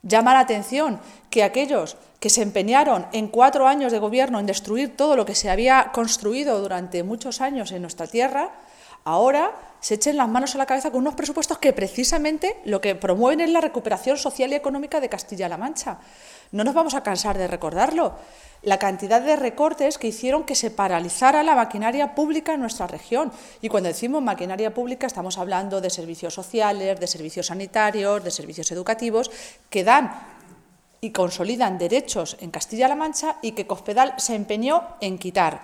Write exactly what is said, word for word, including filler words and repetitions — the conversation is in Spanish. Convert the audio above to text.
Llama la atención que aquellos que se empeñaron en cuatro años de gobierno en destruir todo lo que se había construido durante muchos años en nuestra tierra, ahora se echen las manos a la cabeza con unos presupuestos que precisamente lo que promueven es la recuperación social y económica de Castilla-La Mancha. No nos vamos a cansar de recordarlo. La cantidad de recortes que hicieron que se paralizara la maquinaria pública en nuestra región. Y cuando decimos maquinaria pública estamos hablando de servicios sociales, de servicios sanitarios, de servicios educativos, que dan y consolidan derechos en Castilla-La Mancha y que Cospedal se empeñó en quitar.